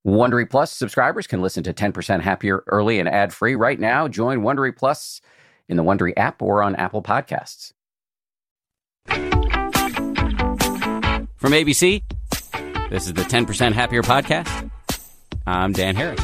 Wondery Plus subscribers can listen to 10% Happier early and ad-free right now. Join Wondery Plus in the Wondery app or on Apple Podcasts. From ABC, this is the 10% Happier podcast. I'm Dan Harris.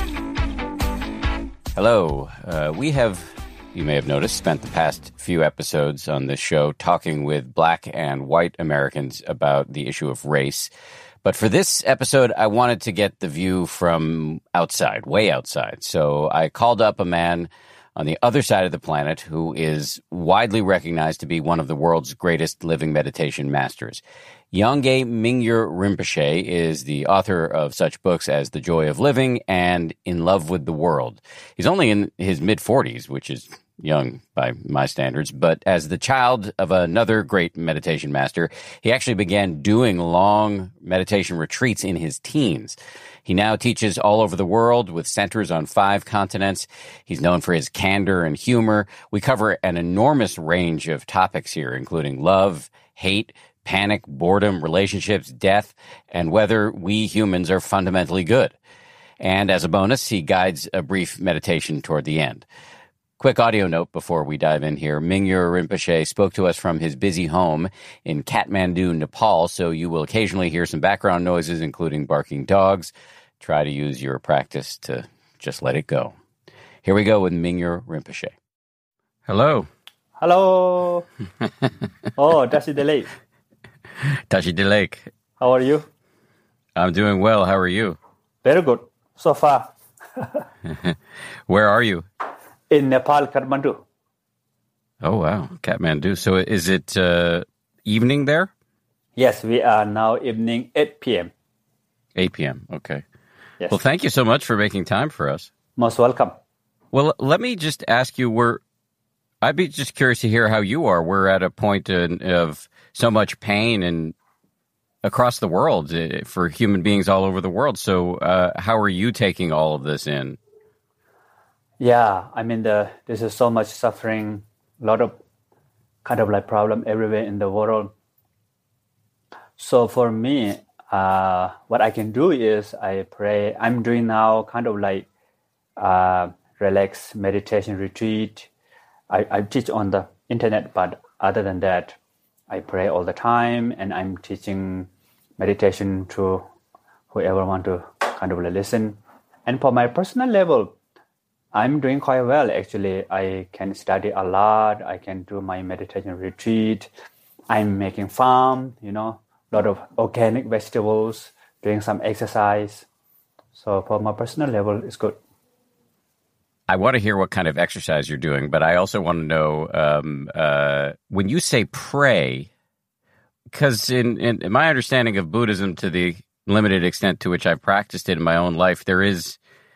Hello. We have, you may have noticed, spent the past few episodes on this show talking with Black and white Americans about the issue of race. But for this episode, I wanted to get the view from outside, way outside. So I called up a man on the other side of the planet who is widely recognized to be one of the world's greatest living meditation masters. Yongey Mingyur Rinpoche is the author of such books as The Joy of Living and In Love with the World. He's only in his mid-40s, which is young by my standards, but as the child of another great meditation master, he actually began doing long meditation retreats in his teens. He now teaches all over the world with centers on 5 continents. He's known for his candor and humor. We cover an enormous range of topics here, including love, hate, panic, boredom, relationships, death, and whether we humans are fundamentally good. And as a bonus, he guides a brief meditation toward the end. Quick audio note before we dive in here. Mingyur Rinpoche spoke to us from his busy home in Kathmandu, Nepal, so you will occasionally hear some background noises, including barking dogs. Try to use your practice to just let it go. Here we go with Mingyur Rinpoche. Hello. Hello. Oh, Tashi the Lake. Tashi the Lake. How are you? I'm doing well. How are you? Very good. So far. Where are you? In Nepal, Kathmandu. Oh, wow. Kathmandu. So is it evening there? Yes, we are now evening 8 p.m. 8 p.m. Okay. Yes. Well, thank you so much for making time for us. Most welcome. Well, let me just ask you, I'd be just curious to hear how you are. We're at a point of so much pain and across the world for human beings all over the world. So how are you taking all of this in? Yeah, I mean, there's so much suffering, a lot of kind of like problem everywhere in the world. So for me, what I can do is I pray. I'm doing now kind of like relax meditation retreat. I teach on the internet, but other than that, I pray all the time, and I'm teaching meditation to whoever want to kind of like listen. And for my personal level, I'm doing quite well, actually. I can study a lot. I can do my meditation retreat. I'm making farm, a lot of organic vegetables, doing some exercise. So for my personal level, it's good. I want to hear what kind of exercise you're doing, but I also want to know, when you say pray, because in my understanding of Buddhism, to the limited extent to which I've practiced it in my own life, there is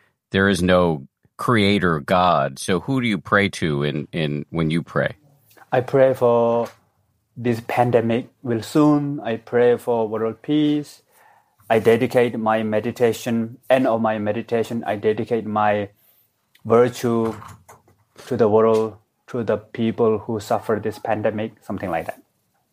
no creator God. So who do you pray to in when you pray? I pray for this pandemic will soon. I pray for world peace. I dedicate my meditation, end of my meditation, I dedicate my virtue to the world, to the people who suffer this pandemic, something like that.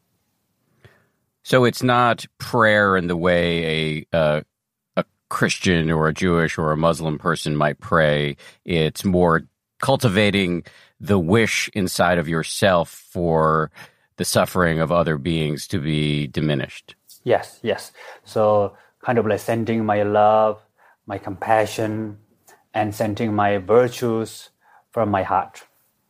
So it's not prayer in the way a Christian or a Jewish or a Muslim person might pray. It's more cultivating the wish inside of yourself for the suffering of other beings to be diminished. Yes. So kind of like sending my love, my compassion, and sending my virtues from my heart.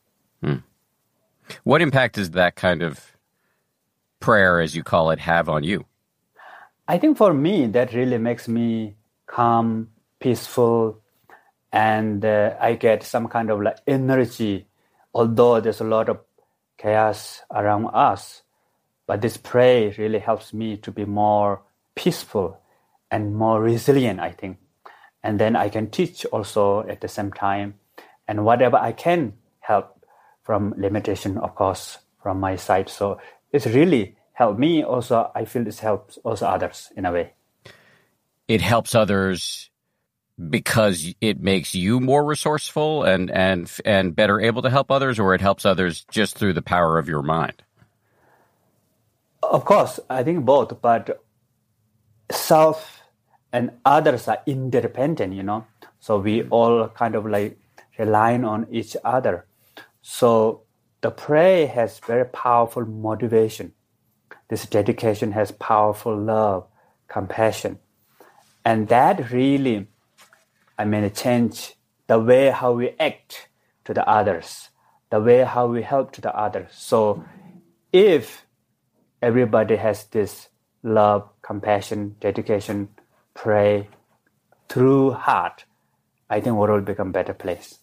What impact does that kind of prayer, as you call it, have on you? I think for me, that really makes me calm, peaceful, and I get some kind of like energy, although there's a lot of chaos around us. But this prayer really helps me to be more peaceful and more resilient, I think. And then I can teach also at the same time. And whatever I can help from limitation, of course, from my side. So it's really helped me. Also, I feel this helps also others in a way. It helps others because it makes you more resourceful and better able to help others, or it helps others just through the power of your mind? Of course, I think both, but self and others are interdependent, So we all kind of like relying on each other. So the prayer has very powerful motivation. This dedication has powerful love, compassion. And that really, change the way how we act to the others, the way how we help to the others. So if everybody has this love, compassion, dedication, pray through heart, I think world will become a better place.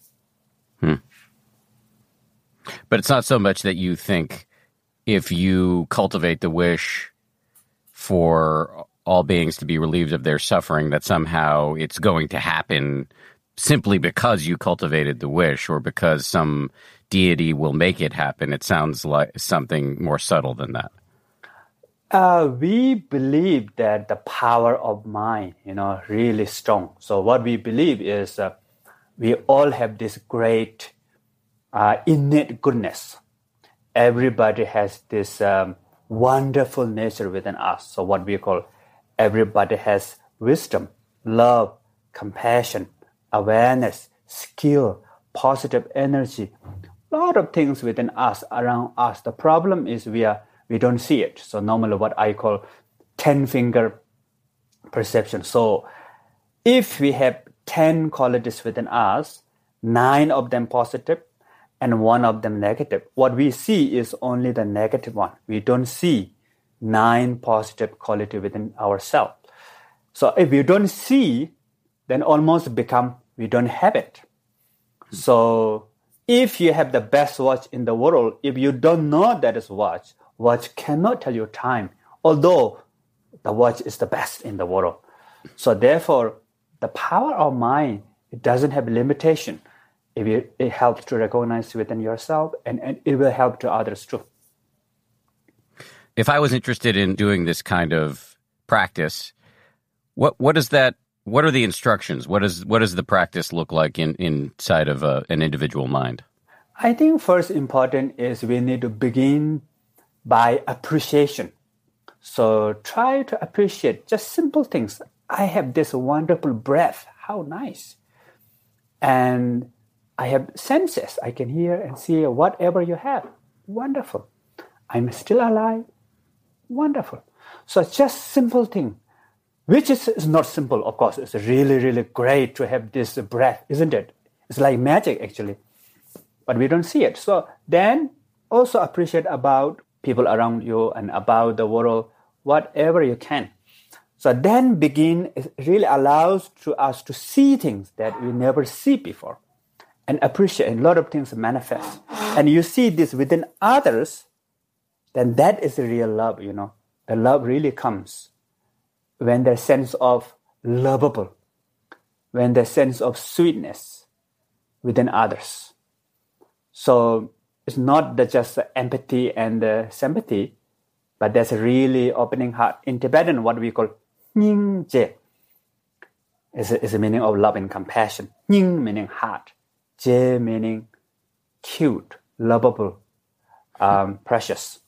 But it's not so much that you think if you cultivate the wish for all beings to be relieved of their suffering, that somehow it's going to happen simply because you cultivated the wish or because some deity will make it happen. It sounds like something more subtle than that. We believe that the power of mind, really strong. So what we believe is we all have this great innate goodness. Everybody has this wonderful nature within us. So what we call everybody has wisdom, love, compassion, awareness, skill, positive energy, a lot of things within us, around us. The problem is we don't see it. So normally what I call 10-finger perception. So if we have 10 qualities within us, 9 of them positive and 1 of them negative, what we see is only the negative one. We don't see 9 positive qualities within ourselves. So if we don't see, then almost become we don't have it. So if you have the best watch in the world, if you don't know that is watch cannot tell you time, although the watch is the best in the world. So therefore, the power of mind, it doesn't have limitation. It helps to recognize within yourself, and it will help to others too. If I was interested in doing this kind of practice, what is that? What are the instructions? What does the practice look like inside of an individual mind? I think first important is we need to begin by appreciation. So try to appreciate just simple things. I have this wonderful breath. How nice. And I have senses. I can hear and see whatever you have. Wonderful. I'm still alive. Wonderful. So just simple thing, which is not simple, of course. It's really, really great to have this breath, isn't it? It's like magic, actually. But we don't see it. So then also appreciate about people around you and about the world, whatever you can. So then begin, it really allows to us to see things that we never see before and appreciate. A lot of things manifest. And you see this within others, then that is the real love, The love really comes when there's sense of lovable, when there's sense of sweetness within others. So it's not just empathy and sympathy, but there's a really opening heart. In Tibetan, what we call Nying Je is a meaning of love and compassion. Nying meaning heart, Je meaning cute, lovable, precious.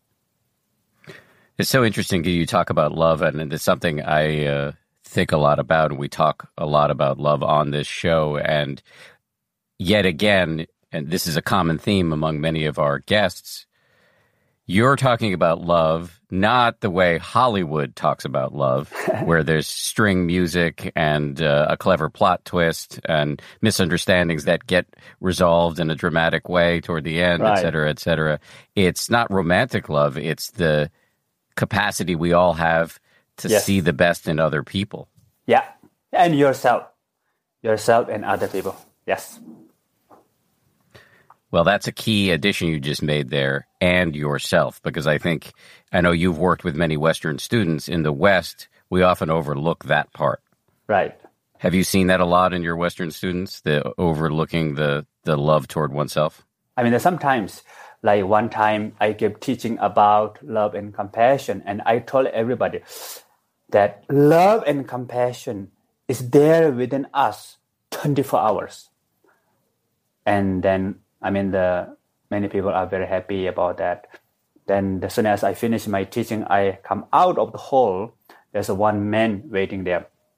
It's so interesting you talk about love, and it's something I think a lot about, and we talk a lot about love on this show. And yet again, and this is a common theme among many of our guests, you're talking about love not the way Hollywood talks about love, where there's string music and a clever plot twist and misunderstandings that get resolved in a dramatic way toward the end, right, et cetera, et cetera. It's not romantic love. It's the capacity we all have to see the best in other people. Yeah, and yourself and other people. Yes. Well, that's a key addition you just made there, and yourself, because I know you've worked with many Western students. In the West, we often overlook that part. Right. Have you seen that a lot in your Western students, the overlooking the love toward oneself? Sometimes, like one time I gave teaching about love and compassion, and I told everybody that love and compassion is there within us 24 hours. And then many people are very happy about that. Then as soon as I finish my teaching, I come out of the hall. There's one man waiting there.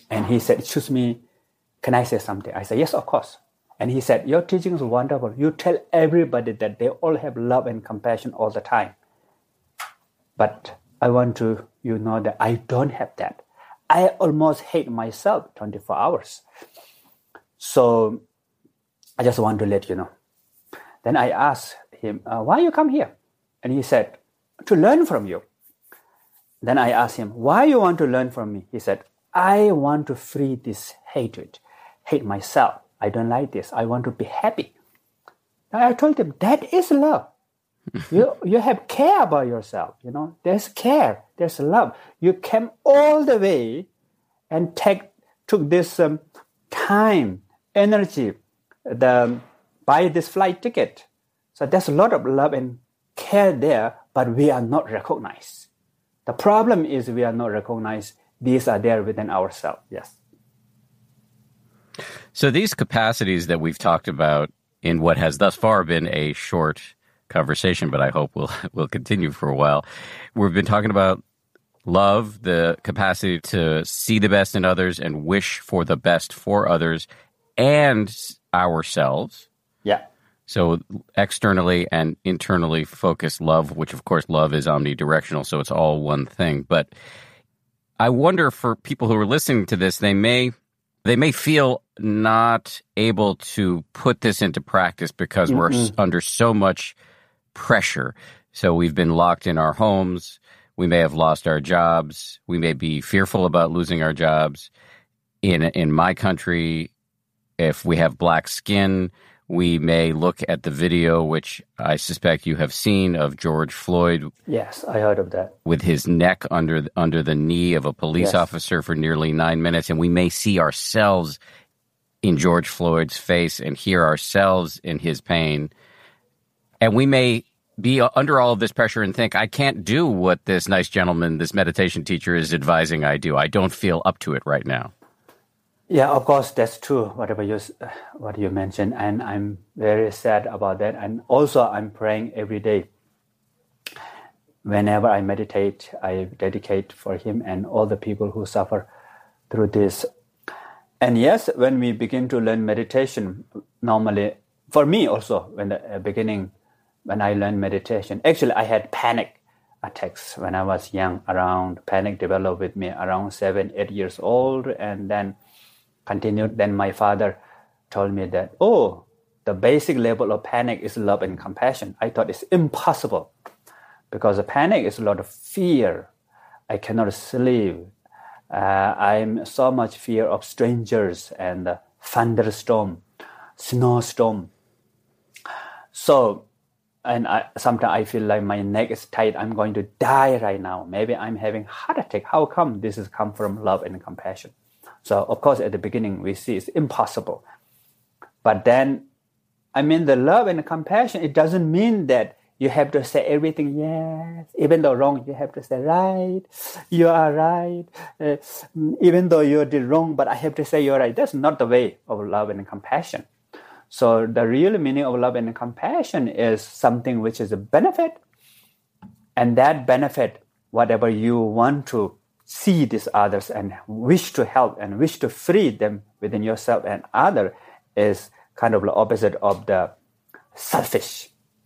And he said, excuse me, can I say something? I said, yes, of course. And he said, your teaching is wonderful. You tell everybody that they all have love and compassion all the time. But I want to, you know, that I don't have that. I almost hate myself 24 hours. So I just want to let you know. Then I asked him, why you come here? And he said, to learn from you. Then I asked him, why you want to learn from me? He said, I want to free this hatred, hate myself. I don't like this. I want to be happy. And I told him, that is love. You have care about yourself. You know, there's care, there's love. You came all the way and took this time, energy, buy this flight ticket. So there's a lot of love and care there, but we are not recognized. The problem is we are not recognized. These are there within ourselves. Yes. So these capacities that we've talked about in what has thus far been a short conversation, but I hope will continue for a while. We've been talking about love, the capacity to see the best in others and wish for the best for others and ourselves. Yeah. So externally and internally focused love, which of course love is omnidirectional, so it's all one thing. But I wonder, for people who are listening to this, they may feel not able to put this into practice because we're under so much pressure. So we've been locked in our homes. We may have lost our jobs. We may be fearful about losing our jobs. In my country, if we have black skin, we may look at the video, which I suspect you have seen, of George Floyd. Yes, I heard of that. With his neck under the knee of a police officer for nearly 9 minutes. And we may see ourselves in George Floyd's face and hear ourselves in his pain. And we may be under all of this pressure and think, I can't do what this nice gentleman, this meditation teacher is advising I do. I don't feel up to it right now. Yeah, of course, that's true, what you mentioned, and I'm very sad about that. And also, I'm praying every day. Whenever I meditate, I dedicate for him and all the people who suffer through this. And yes, when we begin to learn meditation, normally, for me also, when I learned meditation, actually I had panic attacks when I was young. Panic developed with me around 7, 8 years old, and then continued. Then my father told me that, the basic level of panic is love and compassion. I thought it's impossible because the panic is a lot of fear. I cannot sleep. I'm so much fear of strangers and thunderstorm, snowstorm. So, and sometimes I feel like my neck is tight. I'm going to die right now. Maybe I'm having heart attack. How come? This has come from love and compassion. So, of course, at the beginning, we see it's impossible. But then, the love and compassion, it doesn't mean that you have to say everything, yes. Even though wrong, you have to say, right, you are right. Even though you did wrong, but I have to say you're right. That's not the way of love and compassion. So the real meaning of love and compassion is something which is a benefit. And that benefit, whatever you want to see these others and wish to help and wish to free them within yourself and other, is kind of the opposite of the selfish.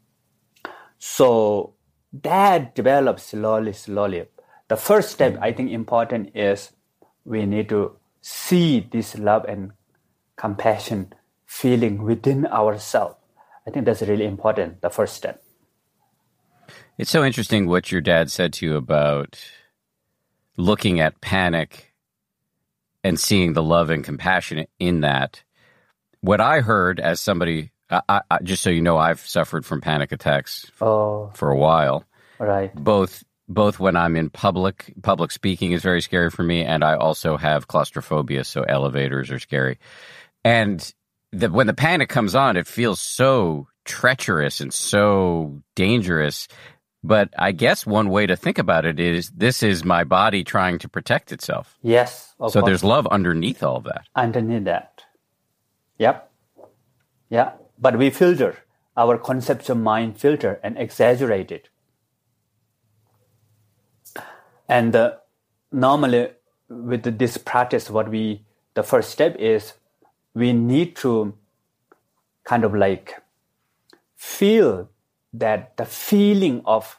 So that develops slowly. The first step, I think, important is we need to see this love and compassion feeling within ourselves. I think that's really important, the first step. It's so interesting what your dad said to you about looking at panic and seeing the love and compassion in that. What I heard as somebody, I, just so you know, I've suffered from panic attacks for a while. Right. Both when I'm in public speaking is very scary for me, and I also have claustrophobia, so elevators are scary. And when the panic comes on, it feels so treacherous and so dangerous. But I guess one way to think about it is this is my body trying to protect itself. Yes. So there's love underneath all of that. Underneath that. Yep. Yeah. But we filter. Our conceptual mind filter and exaggerate it. And normally with this practice, the first step is we need to kind of like feel that the feeling of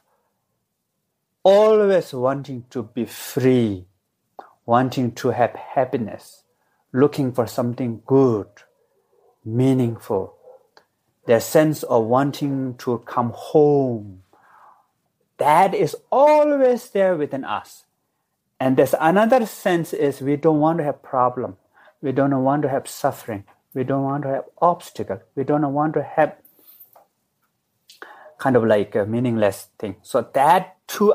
always wanting to be free, wanting to have happiness, looking for something good, meaningful, the sense of wanting to come home, that is always there within us. And there's another sense is we don't want to have problem. We don't want to have suffering. We don't want to have obstacle. We don't want to have kind of like a meaningless thing. So that two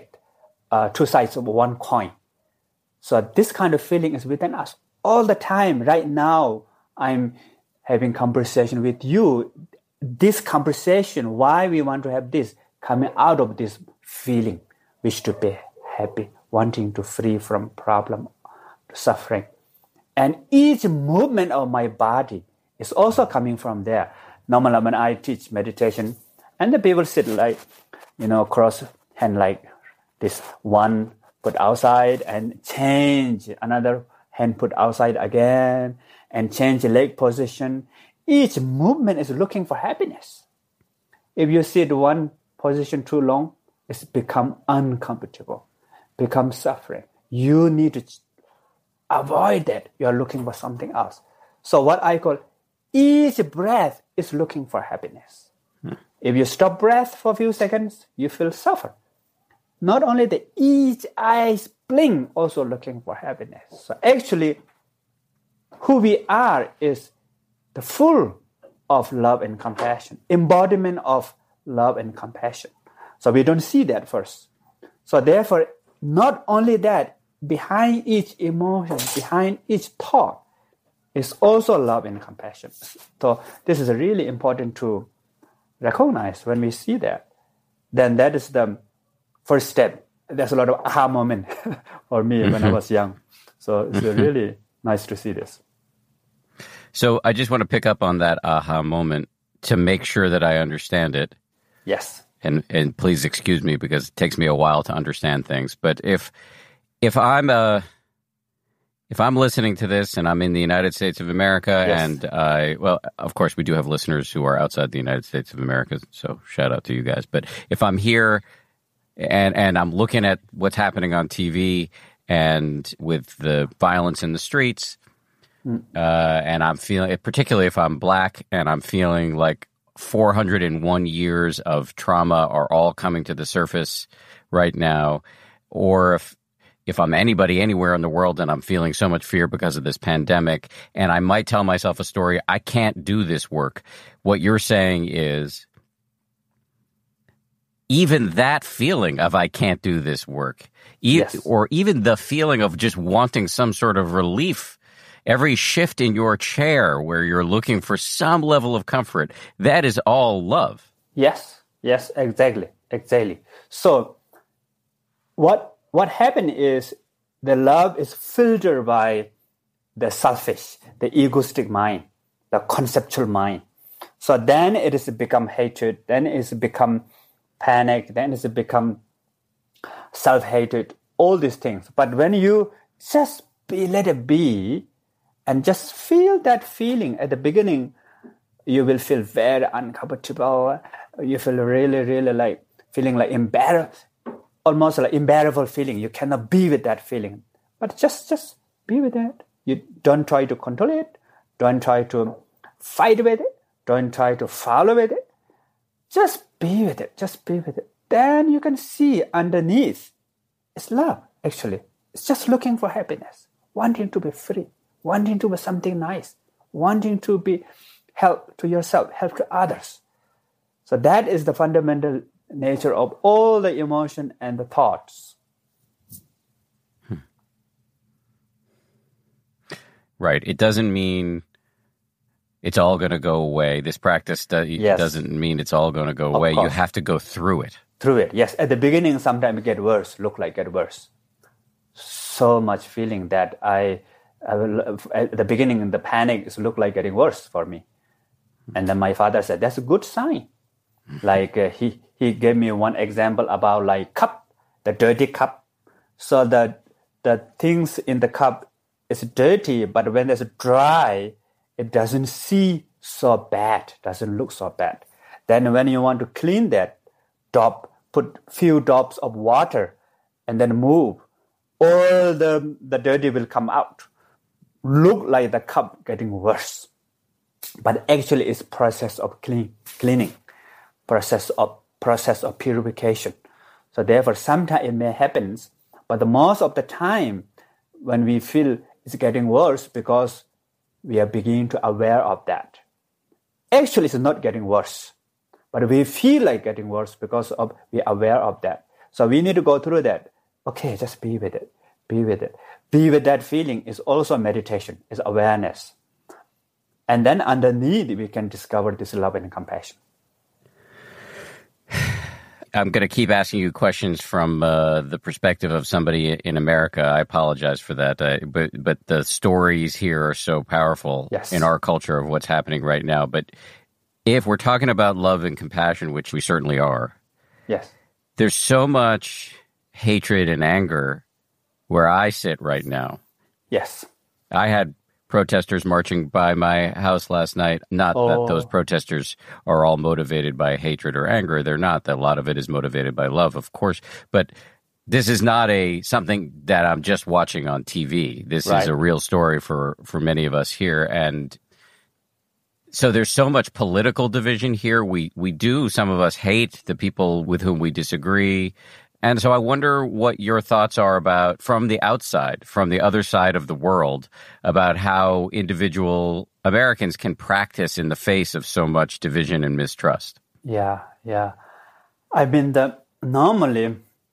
sides of one coin. So this kind of feeling is within us all the time. Right now, I'm having conversation with you. This conversation, why we want to have this, coming out of this feeling, wish to be happy, wanting to free from problem, suffering. And each movement of my body is also coming from there. Normally when I teach meditation, and the people sit like, cross hand like this, one put outside and change, another hand put outside again, and change the leg position. Each movement is looking for happiness. If you sit one position too long, it's become uncomfortable, become suffering. You need to avoid that. You are looking for something else. So what I call each breath is looking for happiness. If you stop breath for a few seconds, you feel suffer. Not only the each eyes blink, also looking for happiness. So actually, who we are is the full of love and compassion, embodiment of love and compassion. So we don't see that first. So therefore, not only that, behind each emotion, behind each thought, is also love and compassion. So this is really important to recognize when we see that. Then that is the first step. There's a lot of aha moment for me when I was young. So it's really nice to see this. So I just want to pick up on that aha moment to make sure that I understand it. Yes. And please excuse me because it takes me a while to understand things. But if I'm listening to this and I'm in the United States of America, yes. And of course we do have listeners who are outside the United States of America, so shout out to you guys. But if I'm here and I'm looking at what's happening on TV and with the violence in the streets, and I'm feeling, particularly if I'm Black and I'm feeling like 401 years of trauma are all coming to the surface right now, or if I'm anybody anywhere in the world and I'm feeling so much fear because of this pandemic, and I might tell myself a story, I can't do this work. What you're saying is even that feeling of I can't do this work, yes. Or even the feeling of just wanting some sort of relief, every shift in your chair where you're looking for some level of comfort, that is all love. Yes, exactly. So what happened is the love is filtered by the selfish, the egoistic mind, the conceptual mind. So then it has become hatred, then it's become panic, then it's become self-hatred, all these things. But when you just let it be and just feel that feeling at the beginning, you will feel very uncomfortable. You feel really, really like feeling like embarrassed. Almost like unbearable feeling. You cannot be with that feeling. But just be with it. You don't try to control it. Don't try to fight with it. Don't try to follow with it. Just be with it. Then you can see underneath, it's love, actually. It's just looking for happiness, wanting to be free, wanting to be something nice, wanting to be help to yourself, help to others. So that is the fundamental nature of all the emotion and the thoughts. Right. It doesn't mean it's all going to go away. This practice doesn't mean it's all going to go away. You have to go through it. Through it, yes. At the beginning, sometimes it get worse, get worse. So much feeling that I at the beginning, the panic is look like getting worse for me. And then my father said, that's a good sign. Like he gave me one example about like cup, the dirty cup. So the the things in the cup is dirty, but when it's dry, it doesn't see so bad, doesn't look so bad. Then when you want to clean that drop, put few drops of water and then move, all the dirty will come out. Look like the cup getting worse. But actually it's process of cleaning, process of purification. So therefore, sometimes it may happen, but the most of the time when we feel it's getting worse because we are beginning to aware of that. Actually, it's not getting worse, but we feel like getting worse because of we are aware of that. So we need to go through that. Okay, just be with it. Be with it. Be with that feeling is also meditation, is awareness. And then underneath, we can discover this love and compassion. I'm going to keep asking you questions from the perspective of somebody in America. I apologize for that. But the stories here are so powerful in our culture of what's happening right now. But if we're talking about love and compassion, which we certainly are, there's so much hatred and anger where I sit right now. Yes. I had protesters marching by my house last night. Not that those protesters are all motivated by hatred or anger. They're not. A lot of it is motivated by love, of course. But this is not something that I'm just watching on TV. This is a real story for many of us here. And so there's so much political division here. Some of us hate the people with whom we disagree. And so I wonder what your thoughts are about, from the outside, from the other side of the world, about how individual Americans can practice in the face of so much division and mistrust. Yeah. I mean, normally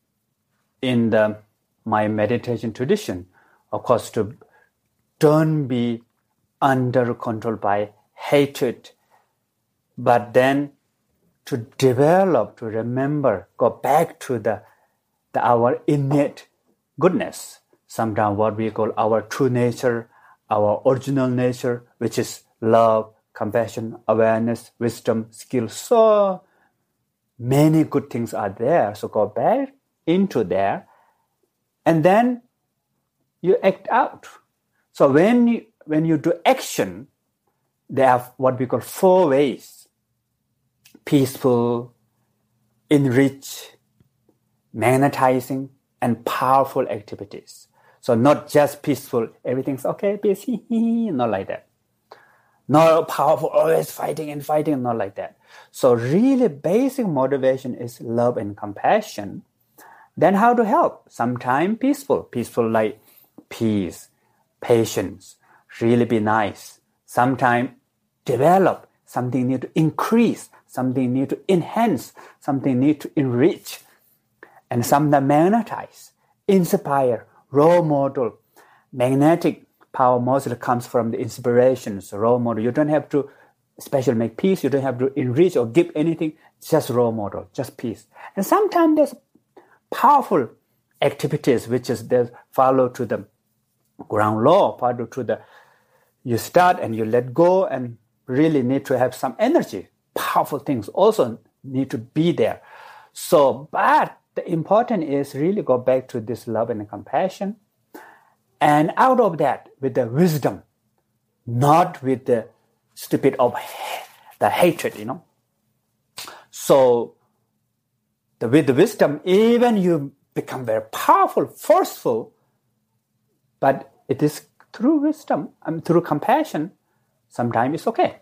in my meditation tradition, of course, to don't be under control by hatred, but then to develop, to remember, go back to our innate goodness, sometimes what we call our true nature, our original nature, which is love, compassion, awareness, wisdom, skill. So many good things are there. So go back into there, and then you act out. So when you do action, there are what we call 4 ways: peaceful, enrich, magnetizing, and powerful activities. So not just peaceful, everything's okay, peace, not like that. Not powerful, always fighting, not like that. So really basic motivation is love and compassion. Then how to help? Sometimes peaceful like peace, patience, really be nice. Sometimes develop, something need to increase, something need to enhance, something need to enrich. And sometimes magnetize, inspire, role model. Magnetic power mostly comes from the inspirations, role model. You don't have to especially make peace. You don't have to enrich or give anything. Just role model, just peace. And sometimes there's powerful activities which is they follow to the ground law, follow to you start and you let go, and really need to have some energy. Powerful things also need to be there. So, but the important is really go back to this love and compassion. And out of that, with the wisdom, not with the stupid of the hatred, So, with the wisdom, even you become very powerful, forceful, but it is through wisdom and through compassion, sometimes it's okay.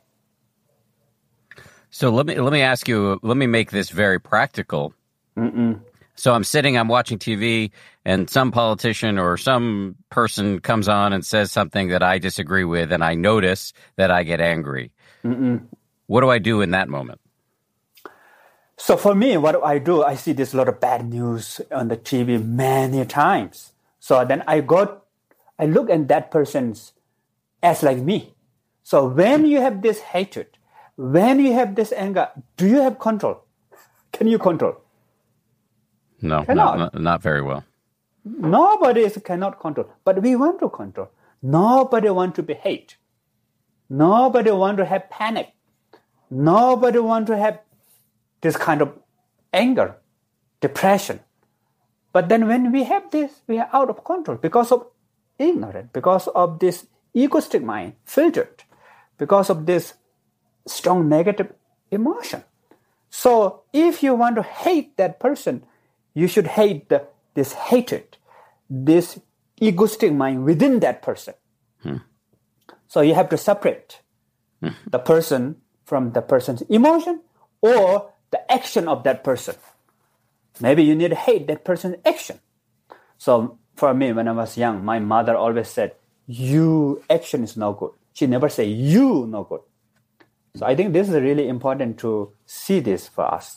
So let me ask you, let me make this very practical. So I'm watching TV, and some politician or some person comes on and says something that I disagree with, and I notice that I get angry. What do I do in that moment? So for me, what I do, I see this lot of bad news on the TV many times. So then I look at that person's as like me. So when you have this hatred, when you have this anger, do you have control? Can you control? No, not very well. Nobody cannot control, but we want to control. Nobody want to be hate. Nobody want to have panic. Nobody want to have this kind of anger, depression. But then when we have this, we are out of control because of ignorance, because of this egoistic mind, filtered, because of this strong negative emotion. So if you want to hate that person, you should hate this hatred, this egoistic mind within that person. So you have to separate the person from the person's emotion or the action of that person. Maybe you need to hate that person's action. So for me, when I was young, my mother always said, "You action is no good." She never said, "You no good." So I think this is really important to see this for us.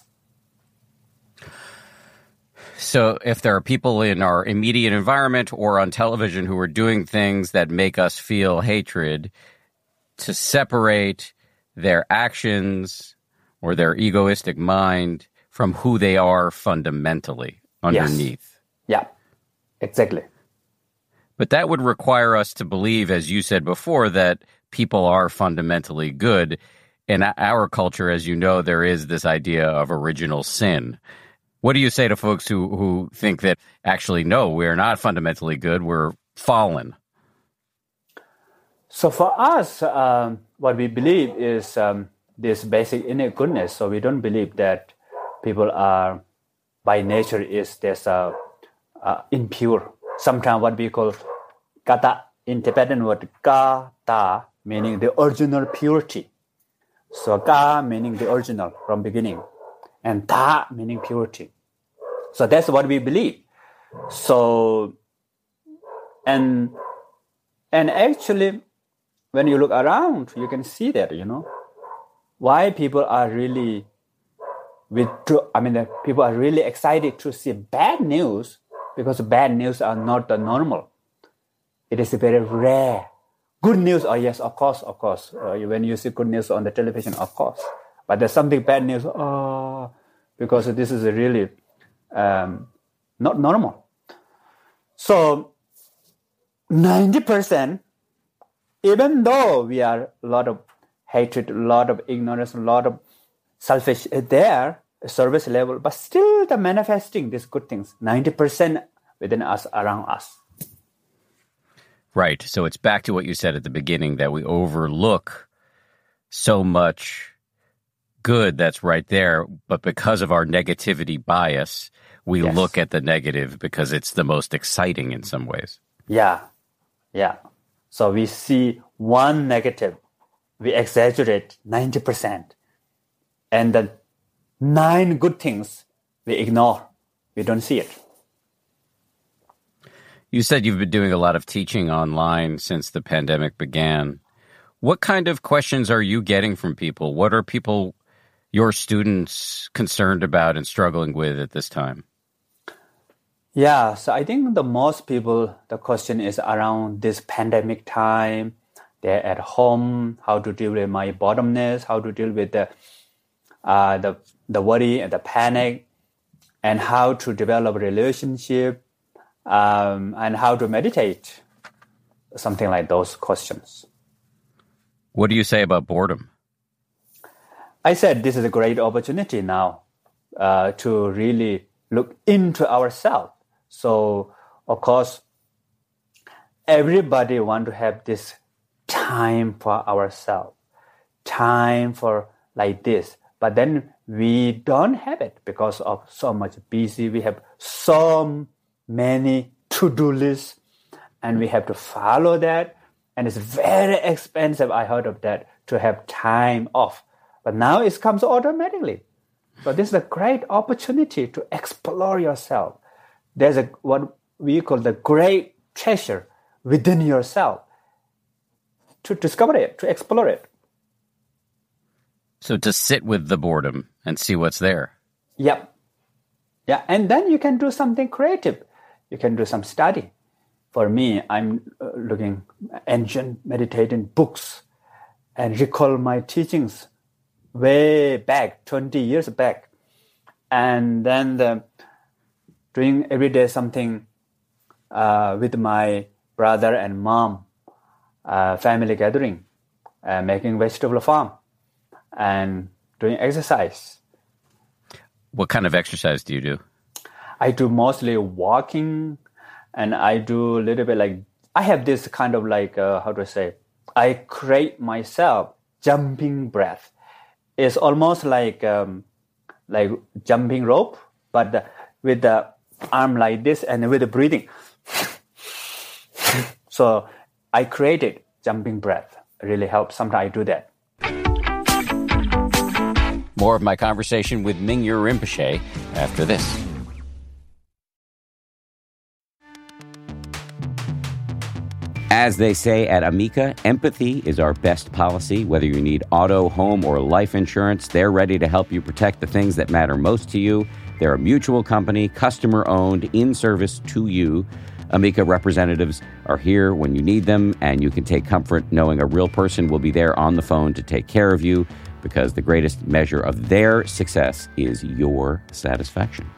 So if there are people in our immediate environment or on television who are doing things that make us feel hatred, to separate their actions or their egoistic mind from who they are fundamentally underneath. Yes. Yeah, exactly. But that would require us to believe, as you said before, that people are fundamentally good. In our culture, as you know, there is this idea of original sin. What do you say to folks who think that actually, no, we're not fundamentally good, we're fallen? So for us, what we believe is this basic innate goodness. So we don't believe that people are, by nature, is this impure. Sometimes what we call kata, in Tibetan word kata, meaning the original purity. So ka meaning the original from beginning, and ta meaning purity. So that's what we believe. So, and actually, when you look around, you can see that, why people are really people are really excited to see bad news, because bad news are not the normal. It is very rare. Good news, oh yes, of course. When you see good news on the television, of course. But there's something bad news, because this is really not normal. So 90%, even though we are a lot of hatred, a lot of ignorance, a lot of selfish there, service level, but still the manifesting these good things, 90% within us, around us. Right. So it's back to what you said at the beginning, that we overlook so much good that's right there, but because of our negativity bias, we look at the negative because it's the most exciting in some ways. Yeah. So we see one negative, we exaggerate 90%, and the 9 good things we ignore. We don't see it. You said you've been doing a lot of teaching online since the pandemic began. What kind of questions are you getting from people? What are people, your students, concerned about and struggling with at this time? Yeah, so I think the most people, the question is around this pandemic time. They're at home, how to deal with my boredomness, how to deal with the worry and the panic, and how to develop a relationship, and how to meditate, something like those questions. What do you say about boredom? I said this is a great opportunity now to really look into ourselves. So, of course, everybody want to have this time for ourselves, time for like this. But then we don't have it because of so much busy. We have so many to-do lists, and we have to follow that. And it's very expensive, I heard of that, to have time off. But now it comes automatically. So this is a great opportunity to explore yourself. There's what we call the great treasure within yourself, to discover it, to explore it. So to sit with the boredom and see what's there. Yep. Yeah, and then you can do something creative. You can do some study. For me, I'm looking ancient meditating books and recall my teachings way back, 20 years back. And then doing every day something with my brother and mom, family gathering, making vegetable farm, and doing exercise. What kind of exercise do you do? I do mostly walking, and I do a little bit like, I have this kind of like, how to say, I create myself jumping breath. It's almost like jumping rope, but with the arm like this and with the breathing. So I created jumping breath. It really helps. Sometimes I do that. More of my conversation with Mingyur Rinpoche after this. As they say at Amica, empathy is our best policy. Whether you need auto, home, or life insurance, they're ready to help you protect the things that matter most to you. They're a mutual company, customer-owned, in service to you. Amica representatives are here when you need them, and you can take comfort knowing a real person will be there on the phone to take care of you, because the greatest measure of their success is your satisfaction.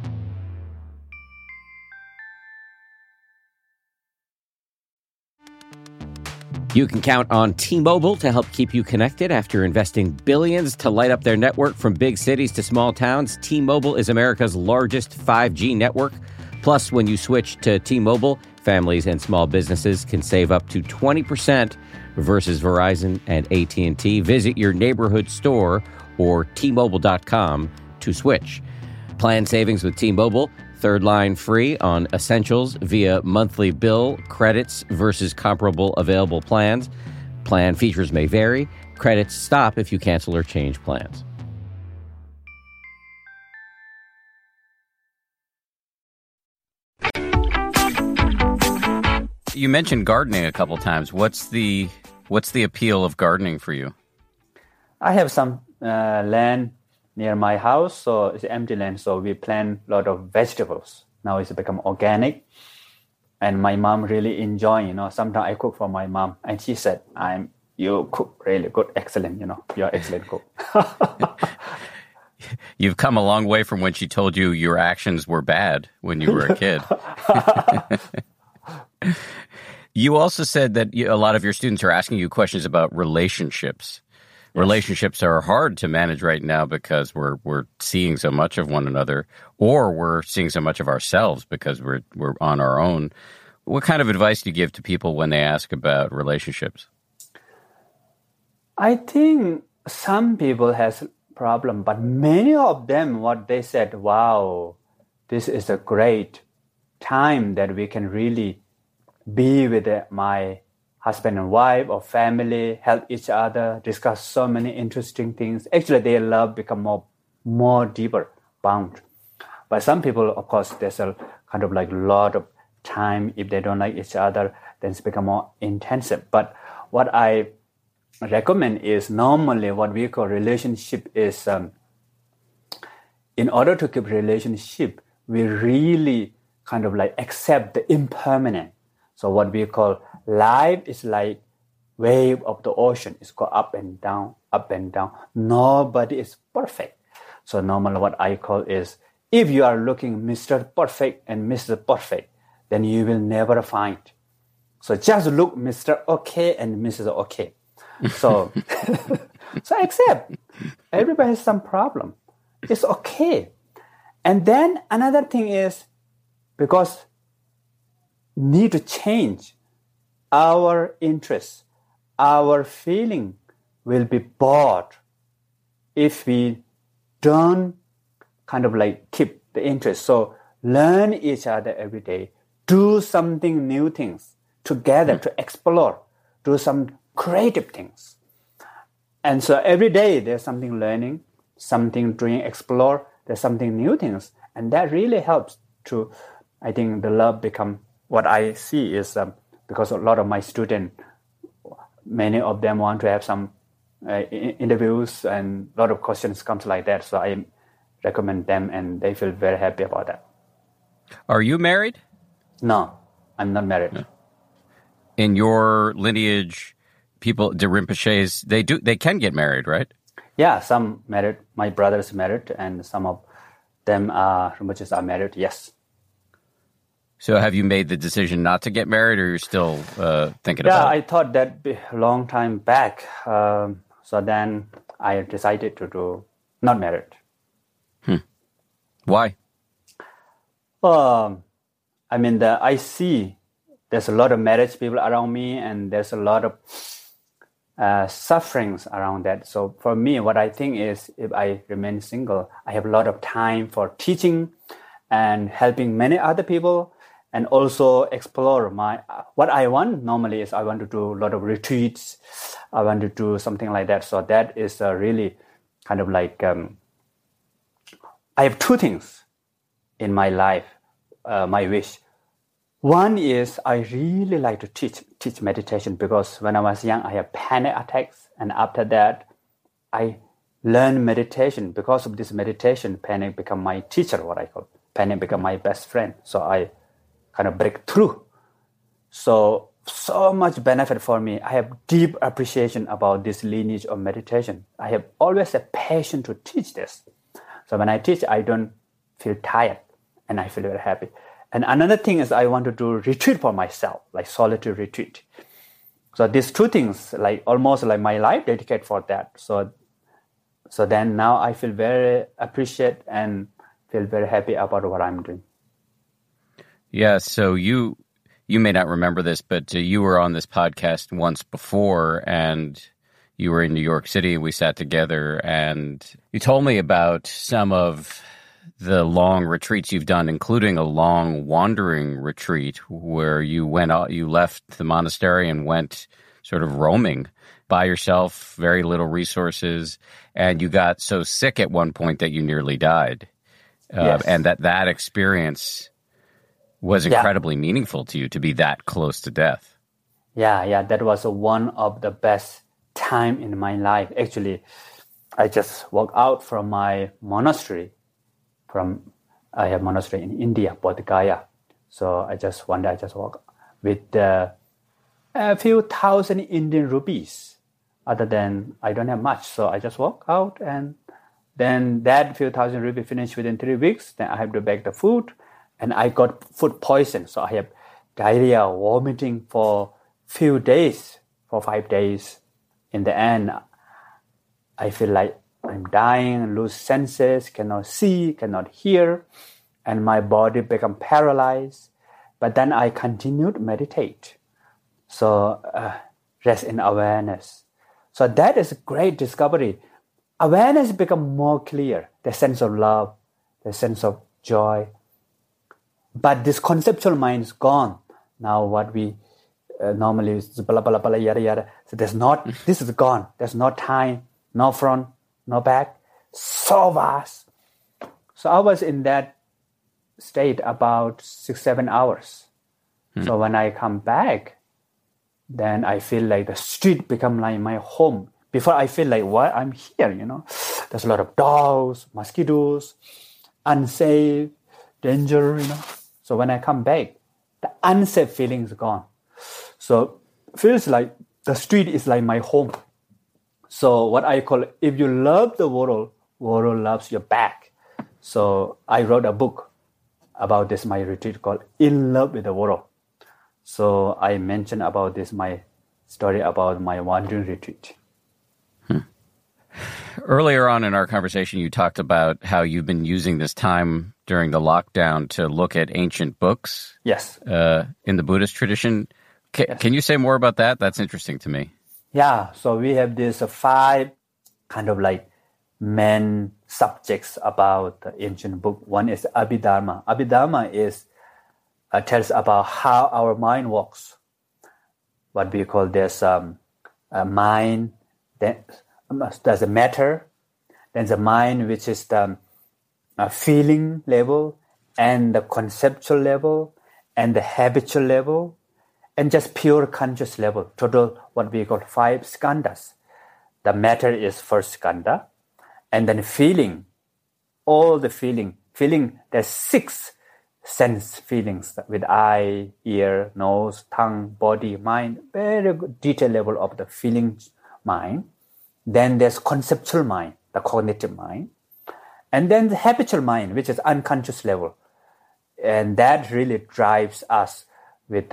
You can count on T-Mobile to help keep you connected after investing billions to light up their network from big cities to small towns. T-Mobile is America's largest 5G network. Plus, when you switch to T-Mobile, families and small businesses can save up to 20% versus Verizon and AT&T. Visit your neighborhood store or T-Mobile.com to switch. Plan savings with T-Mobile. Third line free on essentials via monthly bill credits versus comparable available plans. Plan features may vary. Credits stop if you cancel or change plans. You mentioned gardening a couple times. What's the appeal of gardening for you? I have some land near my house, so it's empty land. So we plant a lot of vegetables. Now it's become organic, and my mom really enjoying. Sometimes I cook for my mom, and she said, "You cook really good, excellent. You're an excellent cook." You've come a long way from when she told you your actions were bad when you were a kid. You also said that a lot of your students are asking you questions about relationships. Yes. Relationships are hard to manage right now because we're seeing so much of one another, or we're seeing so much of ourselves because we're on our own. What kind of advice do you give to people when they ask about relationships? I think some people has problem, but many of them, what they said, wow, this is a great time that we can really be with my husband and wife or family, help each other, discuss so many interesting things. Actually, their love become more deeper bound. But some people, of course, there's a kind of like lot of time. If they don't like each other, then it's become more intensive. But what I recommend is normally what we call relationship is, in order to keep relationship, we really kind of like accept the impermanent. So what we call life is like wave of the ocean. It's go up and down, up and down. Nobody is perfect. So normally what I call is, if you are looking Mr. Perfect and Mrs. Perfect, then you will never find. So just look Mr. Okay and Mrs. Okay. So, so accept. Everybody has some problem. It's okay. And then another thing is, because need to change our interests, our feeling will be bored if we don't kind of like keep the interest. So learn each other every day, do something new things together to explore, do some creative things. And so every day there's something learning, something doing, explore, there's something new things. And that really helps to, I think the love become, what I see is, because a lot of my students, many of them want to have some interviews and a lot of questions comes like that. So I recommend them and they feel very happy about that. Are you married? No, I'm not married. No. In your lineage, people, the Rinpoches, they can get married, right? Yeah, some married. My brother's married and some of them Rinpoches are married, yes. So have you made the decision not to get married, or you're still thinking about it? Yeah, I thought that a long time back. So then I decided to do not married. Why? I mean, I see there's a lot of marriage people around me, and there's a lot of sufferings around that. So for me, what I think is, if I remain single, I have a lot of time for teaching and helping many other people, and also explore what I want normally is I want to do a lot of retreats. I want to do something like that. So that is really kind of like, I have two things in my life, my wish. One is I really like to teach meditation, because when I was young, I had panic attacks. And after that, I learned meditation. Because of this meditation, panic become my teacher, what I call. Panic become my best friend. So I kind of break through. So much benefit for me. I have deep appreciation about this lineage of meditation. I have always a passion to teach this. So when I teach, I don't feel tired, and I feel very happy. And another thing is I want to do retreat for myself, like solitude retreat. So these two things, like almost like my life dedicated for that. So then now I feel very appreciate and feel very happy about what I'm doing. Yeah, so you may not remember this, but you were on this podcast once before, and you were in New York City, and we sat together, and you told me about some of the long retreats you've done, including a long wandering retreat where you left the monastery and went sort of roaming by yourself, very little resources, and you got so sick at one point that you nearly died. Yes. And that experience was incredibly meaningful to you, to be that close to death. Yeah, that was one of the best time in my life. Actually, I just walked out from my monastery. I have monastery in India, Bodh Gaya. So one day I just walk with a few thousand Indian rupees. Other than I don't have much, so I just walk out, and then that few thousand rupees finished within 3 weeks. Then I have to bag the food, and I got food poison. So I have diarrhea, vomiting for few days, for 5 days. In the end, I feel like I'm dying, lose senses, cannot see, cannot hear, and my body become paralyzed. But then I continued meditate. So rest in awareness. So that is a great discovery. Awareness become more clear, the sense of love, the sense of joy. But this conceptual mind is gone. Now what we normally is blah, blah, blah, yada, yada. So this is gone. There's no time, no front, no back. So vast. So I was in that state about 6-7 hours. So when I come back, then I feel like the street become like my home. Before I feel like, why I'm here, There's a lot of dogs, mosquitoes, unsafe, danger, So when I come back, the unsafe feeling is gone. So feels like the street is like my home. So what I call, if you love the world loves you back. So I wrote a book about this, my retreat called In Love with the World. So I mentioned about this, my story about my wandering retreat. Earlier on in our conversation, you talked about how you've been using this time during the lockdown to look at ancient books. Yes. In the Buddhist tradition. Can you say more about that? That's interesting to me. Yeah. So we have this 5 kind of like main subjects about the ancient book. One is Abhidharma. Abhidharma is tells about how our mind works. What we call this mind. Then there's a matter. Then the mind, which is the feeling level, and the conceptual level, and the habitual level, and just pure conscious level. Total, what we call 5 skandhas. The matter is first skandha, and then feeling, all the feeling. There's 6 sense feelings with eye, ear, nose, tongue, body, mind. Very good detailed level of the feeling mind. Then there's conceptual mind, the cognitive mind. And then the habitual mind, which is unconscious level. And that really drives us with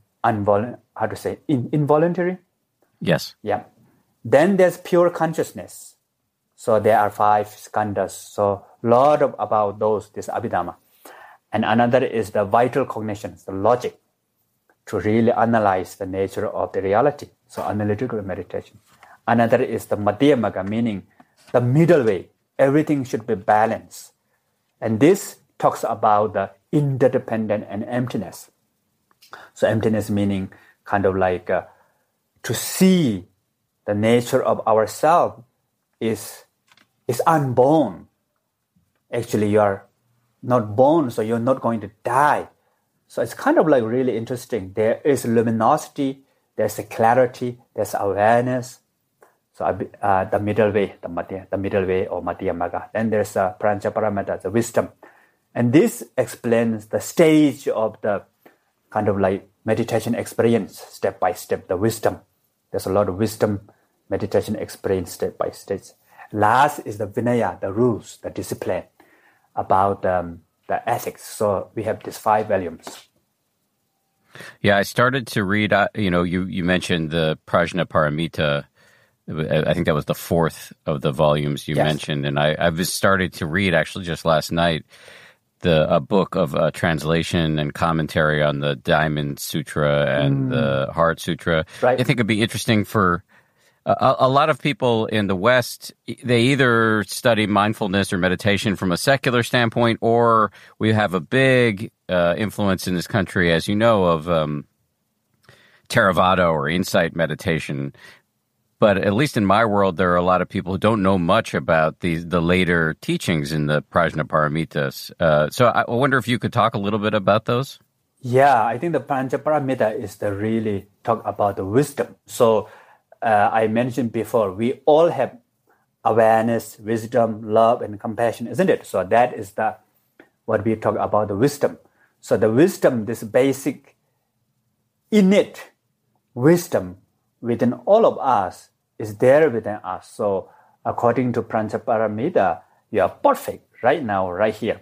involuntary? Yes. Yeah. Then there's pure consciousness. So there are 5 skandhas. So a lot about those, this Abhidharma. And another is the vital cognition, the logic, to really analyze the nature of the reality. So analytical meditation. Another is the Madhyamagga, meaning the middle way. Everything should be balanced. And this talks about the interdependent and emptiness. So emptiness meaning kind of like to see the nature of ourselves is unborn. Actually, you are not born, so you're not going to die. So it's kind of like really interesting. There is luminosity, there's a clarity, there's awareness. So the middle way, the middle way or Madhyamagga. Then there's a Pranchaparamita, the wisdom. And this explains the stage of the kind of like meditation experience, step by step, the wisdom. There's a lot of wisdom meditation experience step by step. Last is the Vinaya, the rules, the discipline about the ethics. So we have these 5 volumes. Yeah, I started to read, you mentioned the Prajnaparamita. I think that was the 4th of the volumes you mentioned. And I was started to read actually just last night a book of translation and commentary on the Diamond Sutra and the Heart Sutra. Right. I think it'd be interesting for a lot of people in the West. They either study mindfulness or meditation from a secular standpoint, or we have a big influence in this country, as you know, of Theravada or insight meditation. But at least in my world, there are a lot of people who don't know much about the later teachings in the Prajnaparamitas. So I wonder if you could talk a little bit about those? Yeah, I think the Pranchaparamita is the really talk about the wisdom. So I mentioned before, we all have awareness, wisdom, love, and compassion, isn't it? So that is what we talk about, the wisdom. So the wisdom, this basic innate wisdom within all of us is there within us. So according to Pranchaparamita, you are perfect right now, right here.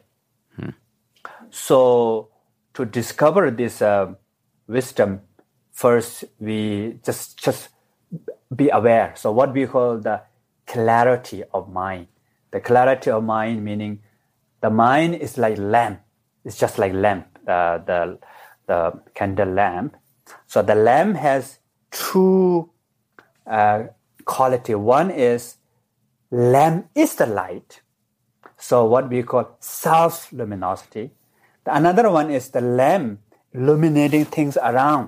So to discover this wisdom, first we just be aware. So what we call the clarity of mind. The clarity of mind meaning the mind is like lamp. It's just like lamp, the candle lamp. So the lamp has 2 quality. One is lamp is the light. So what we call self-luminosity. Another one is the lamp illuminating things around.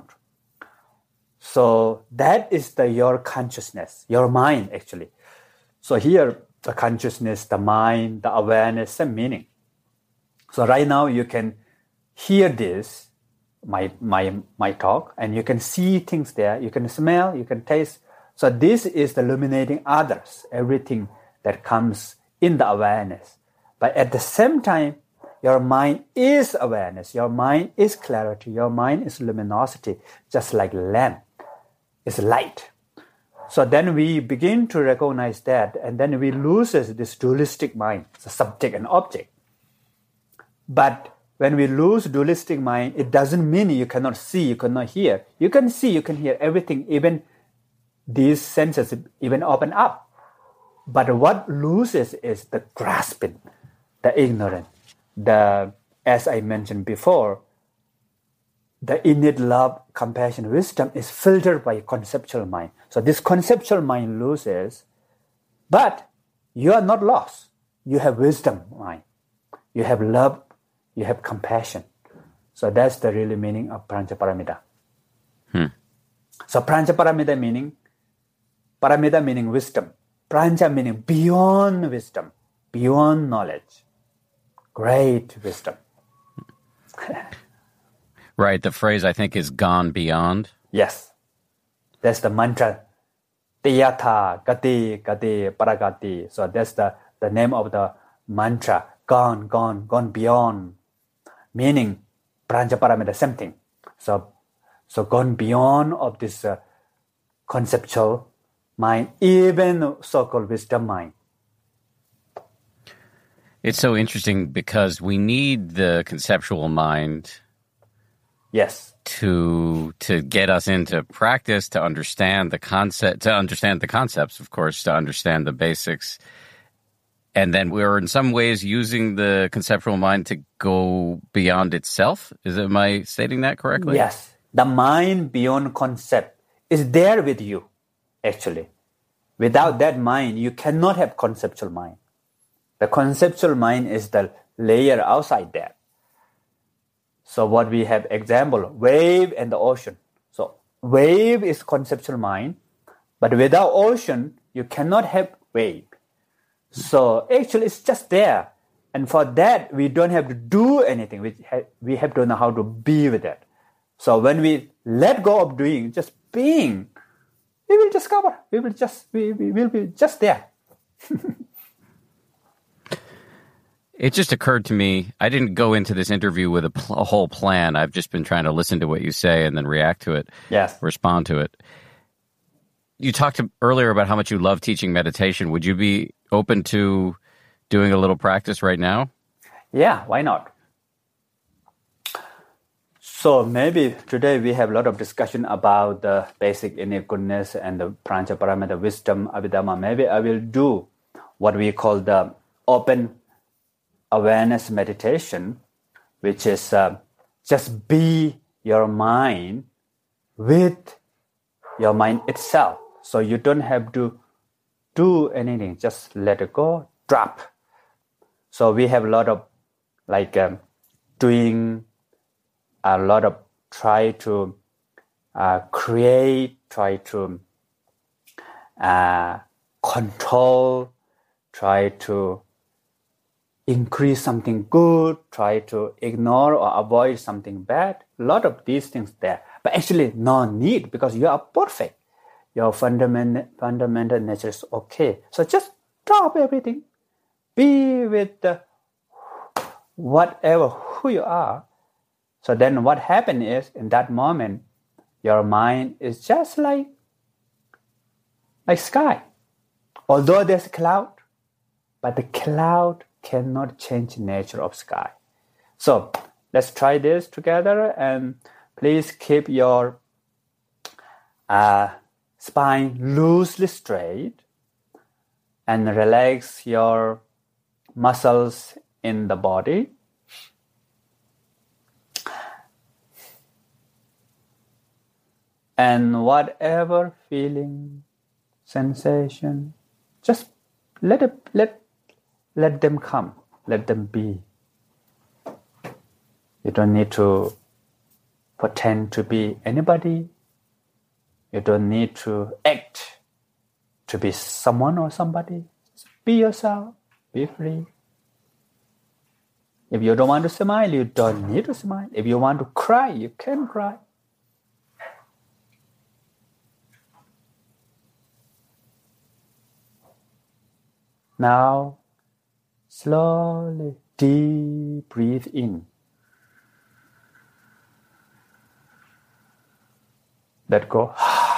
So that is your consciousness, your mind actually. So here the consciousness, the mind, the awareness, same meaning. So right now you can hear this, my talk, and you can see things there, you can smell, you can taste. So this is the illuminating others, everything that comes in the awareness. But at the same time, your mind is awareness, your mind is clarity, your mind is luminosity, just like lamp is light. So then we begin to recognize that, and then we lose this dualistic mind, the subject and object. But when we lose dualistic mind, it doesn't mean you cannot see, you cannot hear. You can see, you can hear everything, even these senses even open up. But what loses is the grasping, the ignorance, as I mentioned before, the innate love, compassion, wisdom is filtered by conceptual mind. So this conceptual mind loses, but you are not lost. You have wisdom mind. You have love, you have compassion. So that's the really meaning of Pranchaparamita. So Pranchaparamita meaning, Paramita meaning wisdom. Prancha meaning beyond wisdom, beyond knowledge. Great wisdom. Right. The phrase, I think, is gone beyond. Yes. That's the mantra. Tiyatha gati gati paragati. So that's the name of the mantra. Gone beyond. Meaning, Pranchaparamita, same thing. So gone beyond of this conceptual mind, even so-called wisdom mind. It's so interesting because we need the conceptual mind. Yes. To get us into practice, to understand the concepts, of course, to understand the basics. And then we're in some ways using the conceptual mind to go beyond itself. Am I stating that correctly? Yes. The mind beyond concept is there with you, actually. Without that mind, you cannot have conceptual mind. The conceptual mind is the layer outside that. So what we have example, wave and the ocean. So wave is conceptual mind, but without ocean, you cannot have wave. So actually it's just there. And for that, we don't have to do anything. We have to know how to be with it. So when we let go of doing, just being, we will discover. We will be just there. It just occurred to me, I didn't go into this interview with a whole plan. I've just been trying to listen to what you say and then react to it, yes, respond to it. You talked earlier about how much you love teaching meditation. Would you be open to doing a little practice right now? Yeah, why not? So maybe today we have a lot of discussion about the basic inner goodness and the Pranchaparamita wisdom, Abhidhamma. Maybe I will do what we call the open awareness meditation, which is just be your mind with your mind itself. So you don't have to do anything, just let it go, drop. So we have a lot of doing a lot of try to create, try to control, try to increase something good, try to ignore or avoid something bad. A lot of these things there. But actually no need, because you are perfect. Your fundamental nature is okay. So just drop everything. Be with whatever, who you are. So then what happens is, in that moment, your mind is just like sky. Although there's a cloud, but the cloud cannot change the nature of sky. So let's try this together, and please keep your spine loosely straight and relax your muscles in the body. And whatever feeling, sensation, just let them come, let them be. You don't need to pretend to be anybody. You don't need to act to be someone or somebody. Just be yourself, be free. If you don't want to smile, you don't need to smile. If you want to cry, you can cry. Now, slowly, deep breathe in. Let go.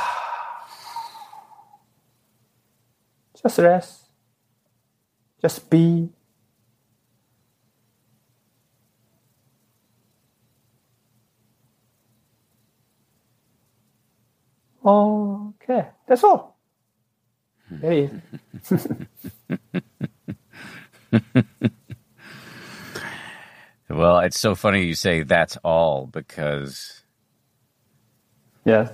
Just rest. Just be. Okay, that's all. Very easy. Well, it's so funny you say that's all, because yes,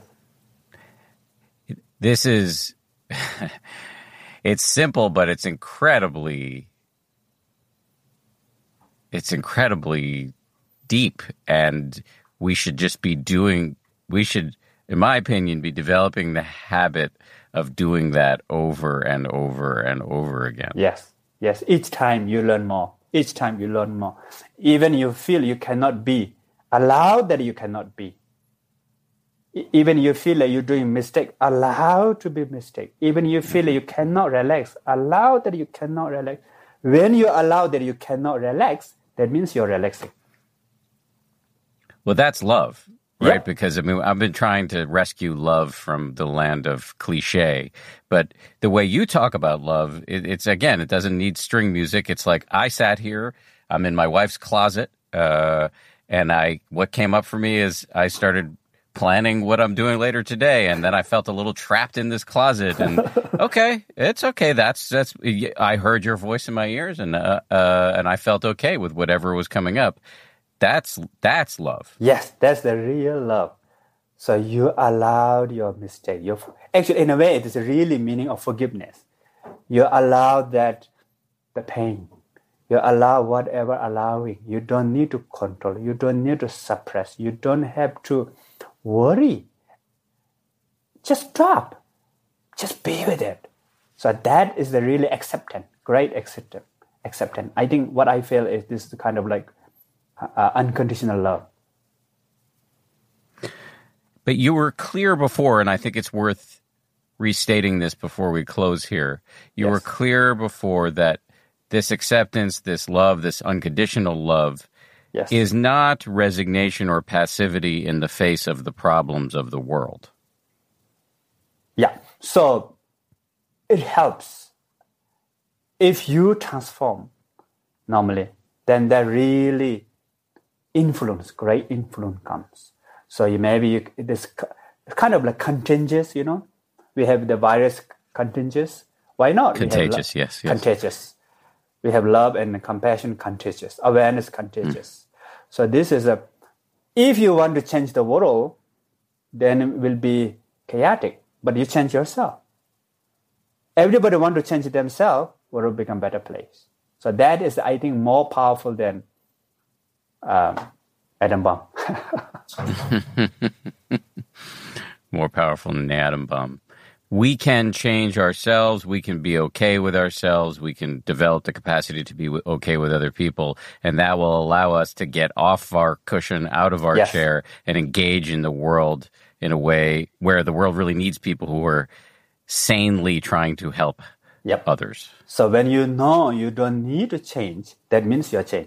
this is it's simple, but it's incredibly deep, and we should, in my opinion, be developing the habit of doing that over and over and over again. Yes. Each time you learn more. Even you feel you cannot be, allow that you cannot be. Even you feel like you're doing mistake, allow to be mistake. Even you feel like you cannot relax, allow that you cannot relax. When you allow that you cannot relax, that means you're relaxing. Well, that's love. Right, yeah. Because I've been trying to rescue love from the land of cliche, but the way you talk about love, it doesn't need string music. It's like, I sat here, I'm in my wife's closet, and what came up for me is I started planning what I'm doing later today, and then I felt a little trapped in this closet. And okay, it's okay. That's. I heard your voice in my ears, and I felt okay with whatever was coming up. That's love. Yes, that's the real love. So you allowed your mistake. Actually, in a way, it is really meaning of forgiveness. You allow the pain. You allow whatever allowing. You don't need to control. You don't need to suppress. You don't have to worry. Just drop. Just be with it. So that is the really acceptance, great acceptance. I think what I feel is this kind of like unconditional love. But you were clear before, and I think it's worth restating this before we close here. You were clear before that this acceptance, this love, this unconditional love is not resignation or passivity in the face of the problems of the world. Yeah. So it helps. If you transform normally, then that really great influence comes. So this kind of like contagious, we have the virus contagious. Why not? Contagious, yes. Contagious. We have love and compassion contagious, awareness contagious. So this is if you want to change the world, then it will be chaotic, but you change yourself. Everybody want to change themselves, world will become a better place. So that is, I think, more powerful than atom bomb. More powerful than the atom bomb. We can change ourselves. We can be okay with ourselves. We can develop the capacity to be okay with other people. And that will allow us to get off our cushion, out of our chair, and engage in the world in a way where the world really needs people who are sanely trying to help others. So when you know you don't need to change, that means you're changed.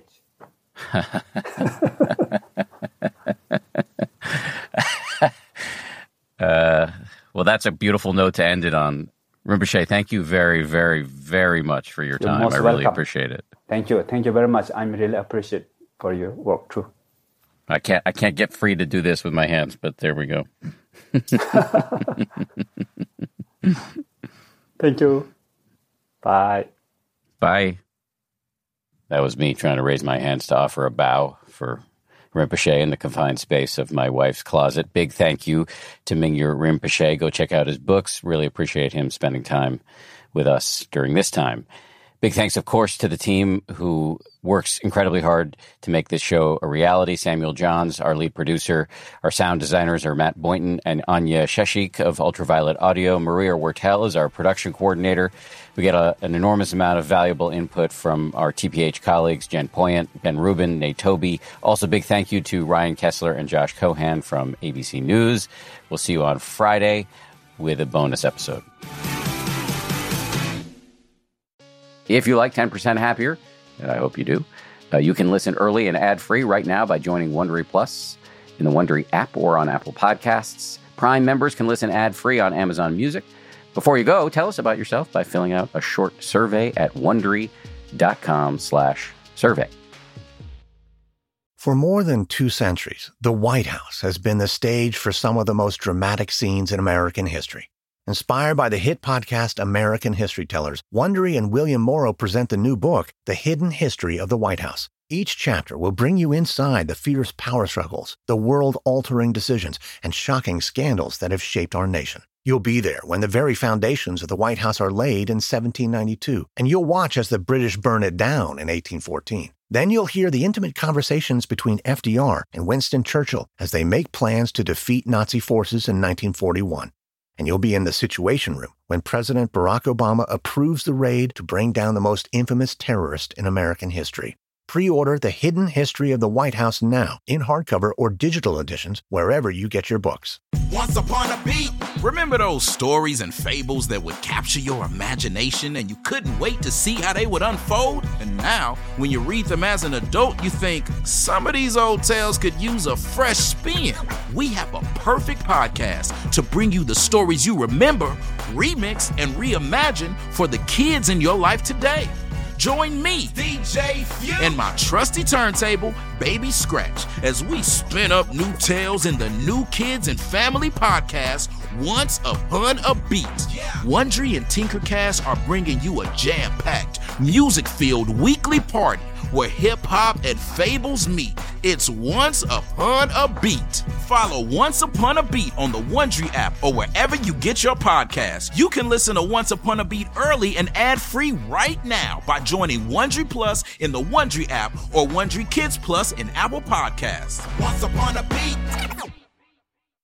Well, that's a beautiful note to end it on. Rinpoche, thank you very, very, very much for your time. I really appreciate it. Thank you. Thank you very much. I'm really appreciative for your work too. I can't get free to do this with my hands, but there we go. Thank you. Bye. Bye. That was me trying to raise my hands to offer a bow for Rinpoche in the confined space of my wife's closet. Big thank you to Mingyur Rinpoche. Go check out his books. Really appreciate him spending time with us during this time. Big thanks, of course, to the team who works incredibly hard to make this show a reality. Samuel Johns, our lead producer. Our sound designers are Matt Boynton and Anya Sheshik of Ultraviolet Audio. Maria Wertel is our production coordinator. We get an enormous amount of valuable input from our TPH colleagues, Jen Poyant, Ben Rubin, Nate Toby. Also, big thank you to Ryan Kessler and Josh Cohan from ABC News. We'll see you on Friday with a bonus episode. If you like 10% Happier, and I hope you do, you can listen early and ad-free right now by joining Wondery Plus in the Wondery app or on Apple Podcasts. Prime members can listen ad-free on Amazon Music. Before you go, tell us about yourself by filling out a short survey at Wondery.com/survey. For more than 2 centuries, the White House has been the stage for some of the most dramatic scenes in American history. Inspired by the hit podcast American History Tellers, Wondery and William Morrow present the new book, The Hidden History of the White House. Each chapter will bring you inside the fierce power struggles, the world-altering decisions, and shocking scandals that have shaped our nation. You'll be there when the very foundations of the White House are laid in 1792, and you'll watch as the British burn it down in 1814. Then you'll hear the intimate conversations between FDR and Winston Churchill as they make plans to defeat Nazi forces in 1941. And you'll be in the Situation Room when President Barack Obama approves the raid to bring down the most infamous terrorist in American history. Pre-order The Hidden History of the White House now in hardcover or digital editions wherever you get your books. Once upon a beat. Remember those stories and fables that would capture your imagination and you couldn't wait to see how they would unfold? And now, when you read them as an adult, you think, some of these old tales could use a fresh spin. We have a perfect podcast to bring you the stories you remember, remix, and reimagine for the kids in your life today. Join me, DJ Few, and my trusty turntable, Baby Scratch, as we spin up new tales in the New Kids and Family podcast, Once Upon a Beat. Wondery and Tinkercast are bringing you a jam-packed, music-filled weekly party where hip-hop and fables meet. It's Once Upon a Beat. Follow Once Upon a Beat on the Wondery app or wherever you get your podcasts. You can listen to Once Upon a Beat early and ad-free right now by joining Wondery Plus in the Wondery app or Wondery Kids Plus in Apple Podcasts. Once Upon a Beat.